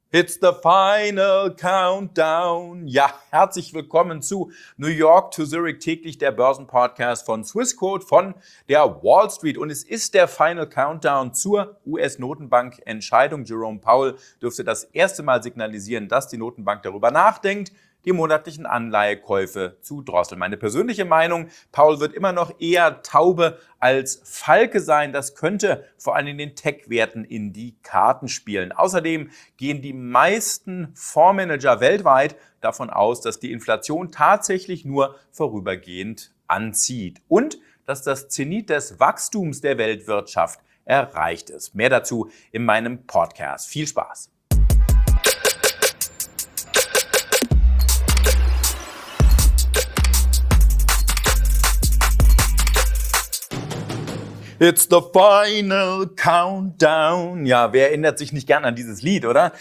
It's the final countdown. Ja, herzlich willkommen zu New York to Zurich, täglich der Börsenpodcast von Swissquote von der Wall Street. Und es ist der Final Countdown zur US-Notenbank-Entscheidung. Jerome Powell dürfte das erste Mal signalisieren, dass die Notenbank darüber nachdenkt, die monatlichen Anleihekäufe zu drosseln. Meine persönliche Meinung, Powell wird immer noch eher Taube als Falke sein. Das könnte vor allem in den Tech-Werten in die Karten spielen. Außerdem gehen die meisten Fondsmanager weltweit davon aus, dass die Inflation tatsächlich nur vorübergehend anzieht und dass das Zenit des Wachstums der Weltwirtschaft erreicht ist. Mehr dazu in meinem Podcast. Viel Spaß! It's the final countdown. Ja, wer erinnert sich nicht gern an dieses Lied, oder?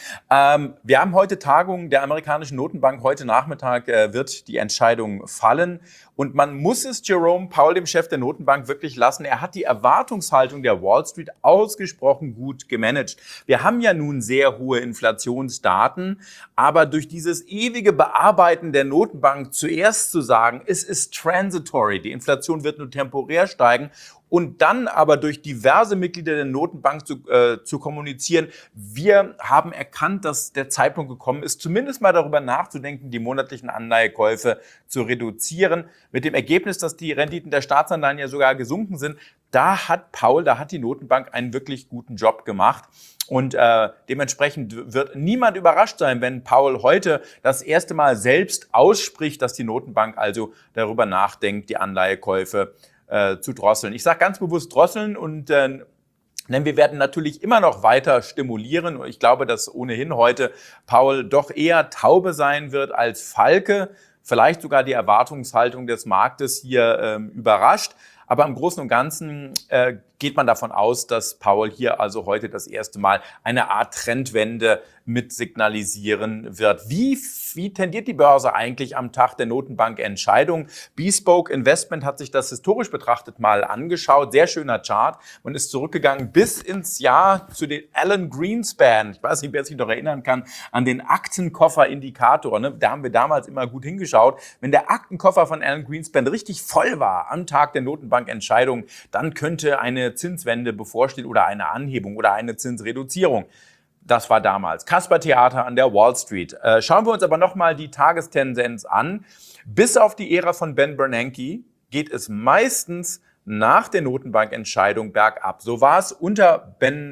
Wir haben heute Tagung der amerikanischen Notenbank. Heute Nachmittag wird die Entscheidung fallen. Und man muss es Jerome Powell, dem Chef der Notenbank, wirklich lassen. Er hat die Erwartungshaltung der Wall Street ausgesprochen gut gemanagt. Wir haben ja nun sehr hohe Inflationsdaten, aber durch dieses ewige Bearbeiten der Notenbank zuerst zu sagen, es ist transitory, die Inflation wird nur temporär steigen, und dann aber durch diverse Mitglieder der Notenbank zu kommunizieren, wir haben erkannt, dass der Zeitpunkt gekommen ist, zumindest mal darüber nachzudenken, die monatlichen Anleihekäufe zu reduzieren. Mit dem Ergebnis, dass die Renditen der Staatsanleihen ja sogar gesunken sind, da hat die Notenbank einen wirklich guten Job gemacht. Und dementsprechend wird niemand überrascht sein, wenn Powell heute das erste Mal selbst ausspricht, dass die Notenbank also darüber nachdenkt, die Anleihekäufe zu drosseln. Ich sage ganz bewusst drosseln, und denn wir werden natürlich immer noch weiter stimulieren. Und ich glaube, dass ohnehin heute Powell doch eher Taube sein wird als Falke. Vielleicht sogar die Erwartungshaltung des Marktes hier überrascht. Aber im Großen und Ganzen geht man davon aus, dass Powell hier also heute das erste Mal eine Art Trendwende mit signalisieren wird. Wie tendiert die Börse eigentlich am Tag der Notenbankentscheidung? Bespoke Investment hat sich das historisch betrachtet mal angeschaut. Sehr schöner Chart. Man ist zurückgegangen bis ins Jahr zu den Alan Greenspan. Ich weiß nicht, wer sich noch erinnern kann an den Aktenkoffer-Indikator. Ne? Da haben wir damals immer gut hingeschaut. Wenn der Aktenkoffer von Alan Greenspan richtig voll war am Tag der Notenbankentscheidung, dann könnte eine Zinswende bevorstehen oder eine Anhebung oder eine Zinsreduzierung. Das war damals Kasper-Theater an der Wall Street. Schauen wir uns aber nochmal die Tagestendenz an. Bis auf die Ära von Ben Bernanke geht es meistens nach der Notenbankentscheidung bergab. So war es unter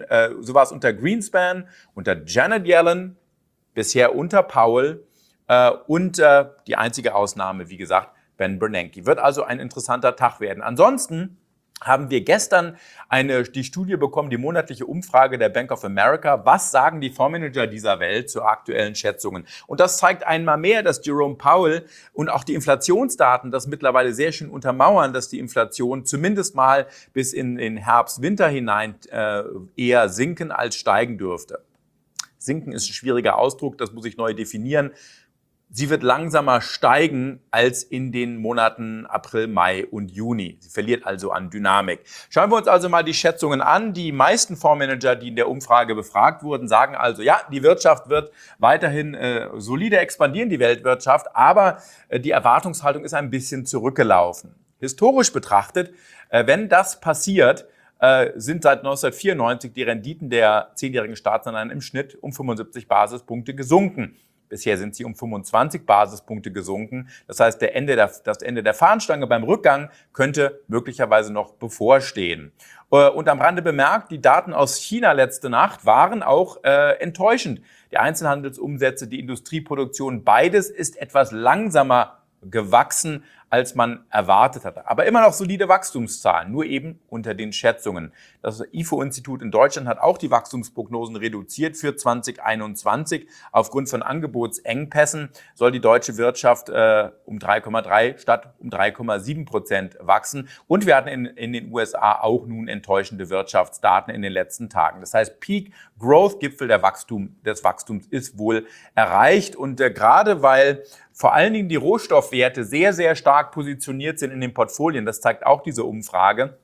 Greenspan, unter Janet Yellen, bisher unter Powell und die einzige Ausnahme, wie gesagt, Ben Bernanke. Wird also ein interessanter Tag werden. Ansonsten haben wir gestern die Studie bekommen, die monatliche Umfrage der Bank of America. Was sagen die Fondsmanager dieser Welt zu aktuellen Schätzungen? Und das zeigt einmal mehr, dass Jerome Powell und auch die Inflationsdaten das mittlerweile sehr schön untermauern, dass die Inflation zumindest mal bis in den Herbst, Winter hinein eher sinken als steigen dürfte. Sinken ist ein schwieriger Ausdruck, das muss ich neu definieren. Sie wird langsamer steigen als in den Monaten April, Mai und Juni. Sie verliert also an Dynamik. Schauen wir uns also mal die Schätzungen an. Die meisten Fondsmanager, die in der Umfrage befragt wurden, sagen also, ja, die Wirtschaft wird weiterhin solide expandieren, die Weltwirtschaft, aber die Erwartungshaltung ist ein bisschen zurückgelaufen. Historisch betrachtet, wenn das passiert, sind seit 1994 die Renditen der 10-jährigen Staatsanleihen im Schnitt um 75 Basispunkte gesunken. Bisher sind sie um 25 Basispunkte gesunken. Das heißt, das Ende der Fahnenstange beim Rückgang könnte möglicherweise noch bevorstehen. Und am Rande bemerkt, die Daten aus China letzte Nacht waren auch enttäuschend. Die Einzelhandelsumsätze, die Industrieproduktion, beides ist etwas langsamer gewachsen, als man erwartet hatte. Aber immer noch solide Wachstumszahlen, nur eben unter den Schätzungen. Das IFO-Institut in Deutschland hat auch die Wachstumsprognosen reduziert für 2021. Aufgrund von Angebotsengpässen soll die deutsche Wirtschaft um 3,3 statt um 3,7% wachsen. Und wir hatten in den USA auch nun enttäuschende Wirtschaftsdaten in den letzten Tagen. Das heißt, Peak Growth, Gipfel des Wachstums ist wohl erreicht. Und gerade weil vor allen Dingen die Rohstoffwerte sehr, sehr stark positioniert sind in den Portfolien, das zeigt auch diese Umfrage,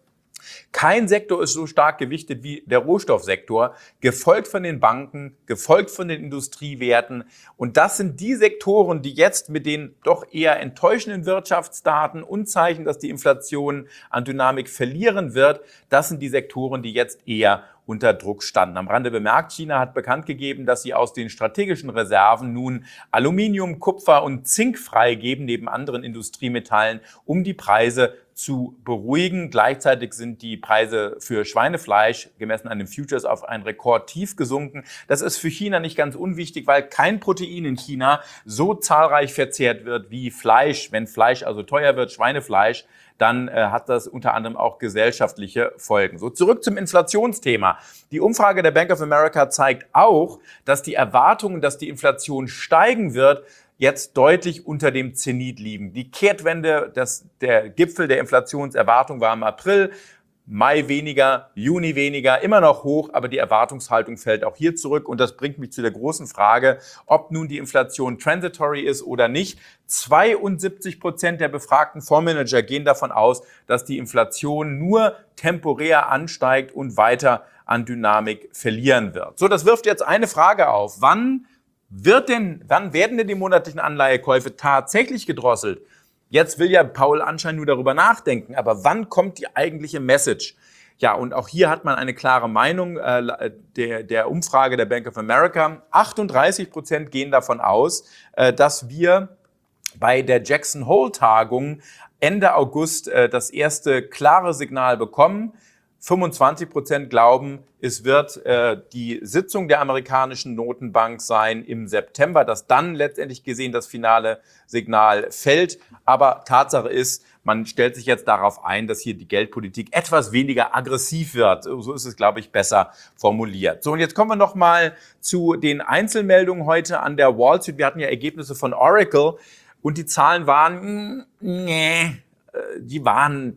Kein Sektor ist so stark gewichtet wie der Rohstoffsektor, gefolgt von den Banken, gefolgt von den Industriewerten. Und das sind die Sektoren, die jetzt mit den doch eher enttäuschenden Wirtschaftsdaten und Zeichen, dass die Inflation an Dynamik verlieren wird, das sind die Sektoren, die jetzt eher unter Druck standen. Am Rande bemerkt, China hat bekannt gegeben, dass sie aus den strategischen Reserven nun Aluminium, Kupfer und Zink freigeben, neben anderen Industriemetallen, um die Preise zu beruhigen. Gleichzeitig sind die Preise für Schweinefleisch gemessen an den Futures auf ein Rekordtief gesunken. Das ist für China nicht ganz unwichtig, weil kein Protein in China so zahlreich verzehrt wird wie Fleisch. Wenn Fleisch also teuer wird, Schweinefleisch, dann hat das unter anderem auch gesellschaftliche Folgen. So, zurück zum Inflationsthema. Die Umfrage der Bank of America zeigt auch, dass die Erwartungen, dass die Inflation steigen wird, jetzt deutlich unter dem Zenit liegen. Die Kehrtwende, der Gipfel der Inflationserwartung war im April. Mai weniger, Juni weniger, immer noch hoch, aber die Erwartungshaltung fällt auch hier zurück. Und das bringt mich zu der großen Frage, ob nun die Inflation transitory ist oder nicht. 72% der befragten Fondsmanager gehen davon aus, dass die Inflation nur temporär ansteigt und weiter an Dynamik verlieren wird. So, das wirft jetzt eine Frage auf. Wann werden denn die monatlichen Anleihekäufe tatsächlich gedrosselt? Jetzt will ja Paul anscheinend nur darüber nachdenken, aber wann kommt die eigentliche Message? Ja, und auch hier hat man eine klare Meinung der Umfrage der Bank of America. 38% gehen davon aus, dass wir bei der Jackson Hole-Tagung Ende August das erste klare Signal bekommen. 25% glauben, es wird die Sitzung der amerikanischen Notenbank sein im September, dass dann letztendlich gesehen das finale Signal fällt. Aber Tatsache ist, man stellt sich jetzt darauf ein, dass hier die Geldpolitik etwas weniger aggressiv wird. So ist es, glaube ich, besser formuliert. So, und jetzt kommen wir noch mal zu den Einzelmeldungen heute an der Wall Street. Wir hatten ja Ergebnisse von Oracle und die Zahlen waren, die waren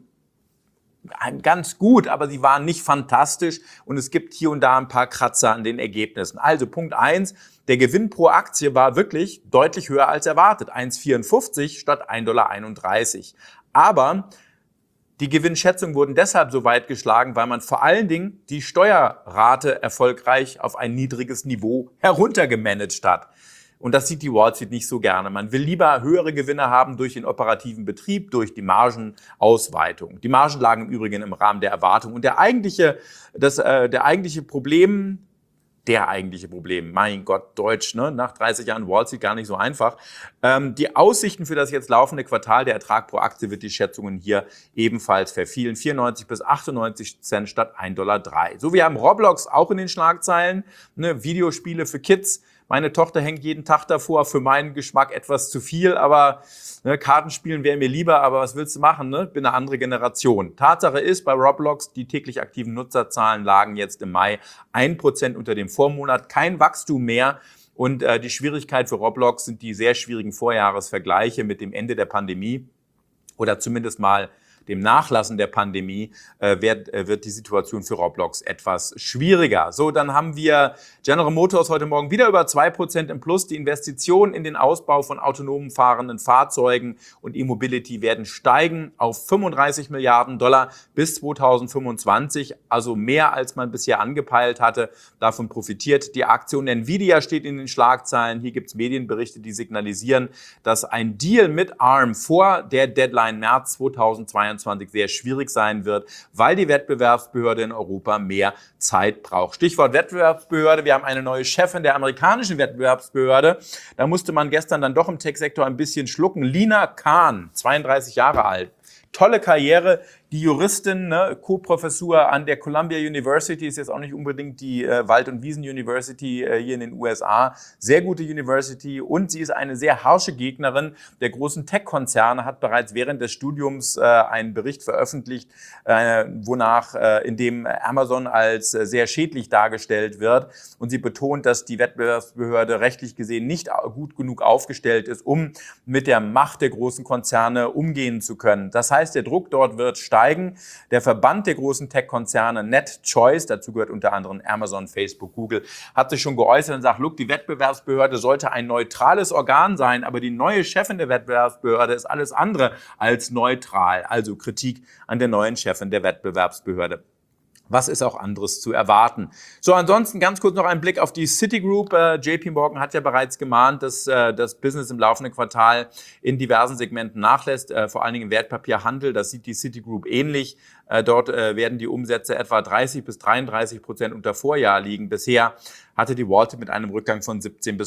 ganz gut, aber sie waren nicht fantastisch und es gibt hier und da ein paar Kratzer an den Ergebnissen. Also Punkt 1, der Gewinn pro Aktie war wirklich deutlich höher als erwartet. 1,54 statt 1,31 $. Aber die Gewinnschätzungen wurden deshalb so weit geschlagen, weil man vor allen Dingen die Steuerrate erfolgreich auf ein niedriges Niveau heruntergemanagt hat. Und das sieht die Wall Street nicht so gerne. Man will lieber höhere Gewinne haben durch den operativen Betrieb, durch die Margenausweitung. Die Margen lagen im Übrigen im Rahmen der Erwartung. Und der eigentliche Problem, mein Gott, Deutsch, ne? Nach 30 Jahren Wall Street gar nicht so einfach. Die Aussichten für das jetzt laufende Quartal, der Ertrag pro Aktie wird die Schätzungen hier ebenfalls verfehlen. 94 bis 98 Cent statt 1,03 $. So, wir haben Roblox auch in den Schlagzeilen, ne? Videospiele für Kids. Meine Tochter hängt jeden Tag davor, für meinen Geschmack etwas zu viel, aber Kartenspielen wäre mir lieber, aber was willst du machen, ne? Bin eine andere Generation. Tatsache ist, bei Roblox, die täglich aktiven Nutzerzahlen lagen jetzt im Mai 1% unter dem Vormonat, kein Wachstum mehr. Und die Schwierigkeit für Roblox sind die sehr schwierigen Vorjahresvergleiche mit dem Ende der Pandemie oder zumindest mal dem Nachlassen der Pandemie wird die Situation für Roblox etwas schwieriger. So, dann haben wir General Motors heute Morgen wieder über 2% im Plus. Die Investitionen in den Ausbau von autonomen fahrenden Fahrzeugen und E-Mobility werden steigen auf $35 Milliarden bis 2025, also mehr als man bisher angepeilt hatte. Davon profitiert die Aktion. Nvidia steht in den Schlagzeilen. Hier gibt es Medienberichte, die signalisieren, dass ein Deal mit ARM vor der Deadline März 2022 sehr schwierig sein wird, weil die Wettbewerbsbehörde in Europa mehr Zeit braucht. Stichwort Wettbewerbsbehörde. Wir haben eine neue Chefin der amerikanischen Wettbewerbsbehörde. Da musste man gestern dann doch im Tech-Sektor ein bisschen schlucken. Lina Khan, 32 Jahre alt. Tolle Karriere, die Juristin, ne, Co-Professur an der Columbia University, ist jetzt auch nicht unbedingt die Wald- und Wiesen-University hier in den USA. Sehr gute University und sie ist eine sehr harsche Gegnerin der großen Tech-Konzerne, hat bereits während des Studiums einen Bericht veröffentlicht, in dem Amazon als sehr schädlich dargestellt wird. Und sie betont, dass die Wettbewerbsbehörde rechtlich gesehen nicht gut genug aufgestellt ist, um mit der Macht der großen Konzerne umgehen zu können. Das heißt, der Druck dort wird steigen. steigen. Der Verband der großen Tech-Konzerne NetChoice, dazu gehört unter anderem Amazon, Facebook, Google, hat sich schon geäußert und sagt, look, die Wettbewerbsbehörde sollte ein neutrales Organ sein, aber die neue Chefin der Wettbewerbsbehörde ist alles andere als neutral. Also Kritik an der neuen Chefin der Wettbewerbsbehörde. Was ist auch anderes zu erwarten? So, ansonsten ganz kurz noch ein Blick auf die Citigroup. JP Morgan hat ja bereits gemahnt, dass das Business im laufenden Quartal in diversen Segmenten nachlässt, vor allen Dingen im Wertpapierhandel. Das sieht die Citigroup ähnlich. Dort werden die Umsätze etwa 30-33% unter Vorjahr liegen. Bisher hatte die Wall Street mit einem Rückgang von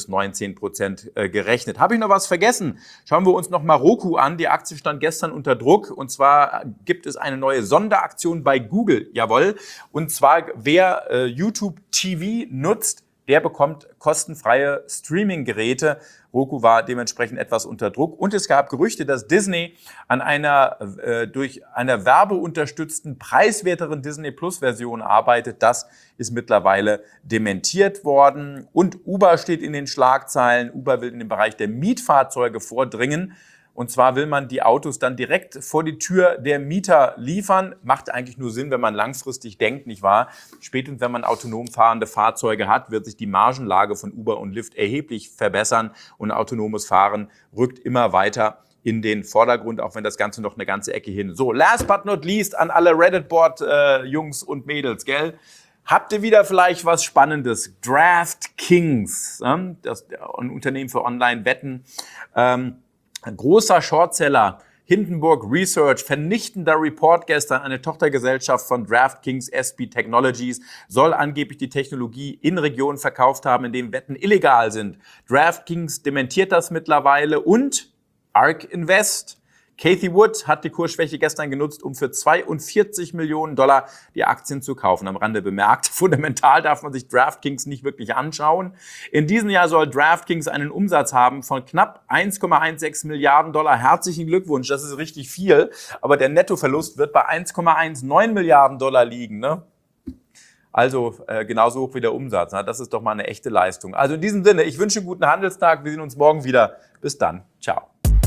17-19% gerechnet. Habe ich noch was vergessen? Schauen wir uns noch mal Roku an. Die Aktie stand gestern unter Druck. Und zwar gibt es eine neue Sonderaktion bei Google. Jawohl. Und zwar, wer YouTube TV nutzt, der bekommt kostenfreie Streaming-Geräte. Roku war dementsprechend etwas unter Druck. Und es gab Gerüchte, dass Disney an einer durch einer werbeunterstützten, preiswerteren Disney-Plus-Version arbeitet. Das ist mittlerweile dementiert worden. Und Uber steht in den Schlagzeilen. Uber will in den Bereich der Mietfahrzeuge vordringen. Und zwar will man die Autos dann direkt vor die Tür der Mieter liefern. Macht eigentlich nur Sinn, wenn man langfristig denkt, nicht wahr? Spätestens, wenn man autonom fahrende Fahrzeuge hat, wird sich die Margenlage von Uber und Lyft erheblich verbessern. Und autonomes Fahren rückt immer weiter in den Vordergrund, auch wenn das Ganze noch eine ganze Ecke hin. So, last but not least an alle Reddit-Board-Jungs und Mädels, gell? Habt ihr wieder vielleicht was Spannendes? DraftKings, das ein Unternehmen für Online-Wetten. Ein großer Shortseller, Hindenburg Research, vernichtender Report gestern, eine Tochtergesellschaft von DraftKings SB Technologies, soll angeblich die Technologie in Regionen verkauft haben, in denen Wetten illegal sind. DraftKings dementiert das mittlerweile und ARK Invest. Cathie Wood hat die Kursschwäche gestern genutzt, um für $42 Millionen die Aktien zu kaufen. Am Rande bemerkt, fundamental darf man sich DraftKings nicht wirklich anschauen. In diesem Jahr soll DraftKings einen Umsatz haben von knapp 1,16 Milliarden $. Herzlichen Glückwunsch, das ist richtig viel. Aber der Nettoverlust wird bei 1,19 Milliarden $ liegen, ne? Also genauso hoch wie der Umsatz. Na, das ist doch mal eine echte Leistung. Also in diesem Sinne, ich wünsche einen guten Handelstag. Wir sehen uns morgen wieder. Bis dann. Ciao.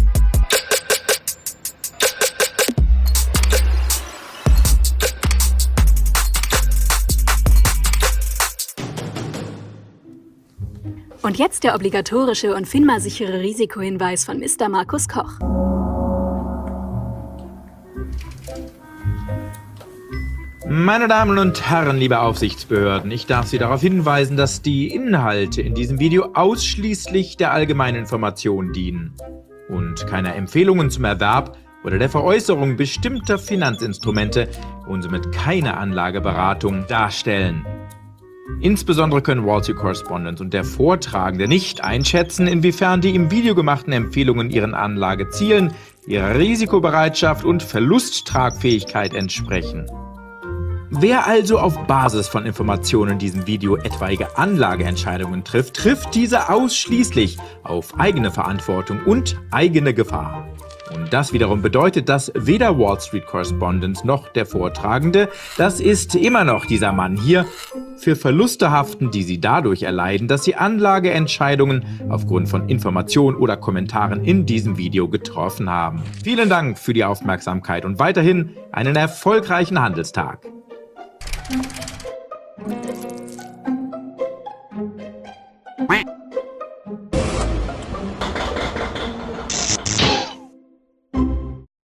Und jetzt der obligatorische und FINMA-sichere Risikohinweis von Mr. Markus Koch. Meine Damen und Herren, liebe Aufsichtsbehörden, ich darf Sie darauf hinweisen, dass die Inhalte in diesem Video ausschließlich der allgemeinen Information dienen und keine Empfehlungen zum Erwerb oder der Veräußerung bestimmter Finanzinstrumente und somit keine Anlageberatung darstellen. Insbesondere können Wall Street Correspondent und der Vortragende nicht einschätzen, inwiefern die im Video gemachten Empfehlungen ihren Anlagezielen, ihrer Risikobereitschaft und Verlusttragfähigkeit entsprechen. Wer also auf Basis von Informationen in diesem Video etwaige Anlageentscheidungen trifft, trifft diese ausschließlich auf eigene Verantwortung und eigene Gefahr. Und das wiederum bedeutet, dass weder Wall Street Correspondent noch der Vortragende, das ist immer noch dieser Mann hier, für Verluste haften, die sie dadurch erleiden, dass sie Anlageentscheidungen aufgrund von Informationen oder Kommentaren in diesem Video getroffen haben. Vielen Dank für die Aufmerksamkeit und weiterhin einen erfolgreichen Handelstag.